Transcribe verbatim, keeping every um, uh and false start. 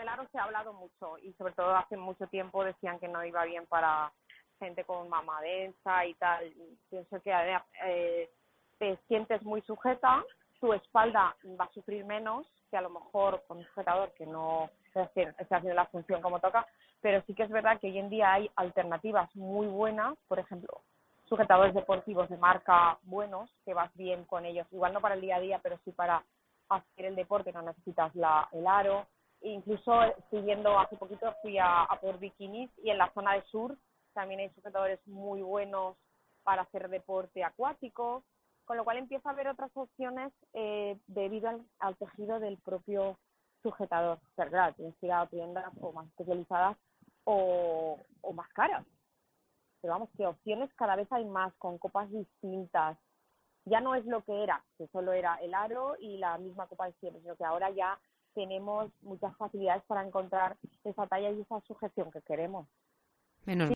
aro se ha hablado mucho y sobre todo hace mucho tiempo decían que no iba bien para gente con mama densa y tal. Pienso que eh, te sientes muy sujeta, tu espalda va a sufrir menos que a lo mejor con un sujetador que no esté haciendo la función como toca, pero sí que es verdad que hoy en día hay alternativas muy buenas, por ejemplo, sujetadores deportivos de marca buenos, que vas bien con ellos, igual no para el día a día, pero sí para hacer el deporte, no necesitas la, el aro. E incluso siguiendo hace poquito fui a, a por bikinis y en la zona de sur también hay sujetadores muy buenos para hacer deporte acuático, con lo cual empieza a haber otras opciones eh, debido al, al tejido del propio sujetador. Pero claro, tienes que ir a tiendas o más especializadas o, o más caras. Pero vamos, que opciones cada vez hay más, con copas distintas. Ya no es lo que era, que solo era el aro y la misma copa de siempre, sino que ahora ya tenemos muchas facilidades para encontrar esa talla y esa sujeción que queremos. Menos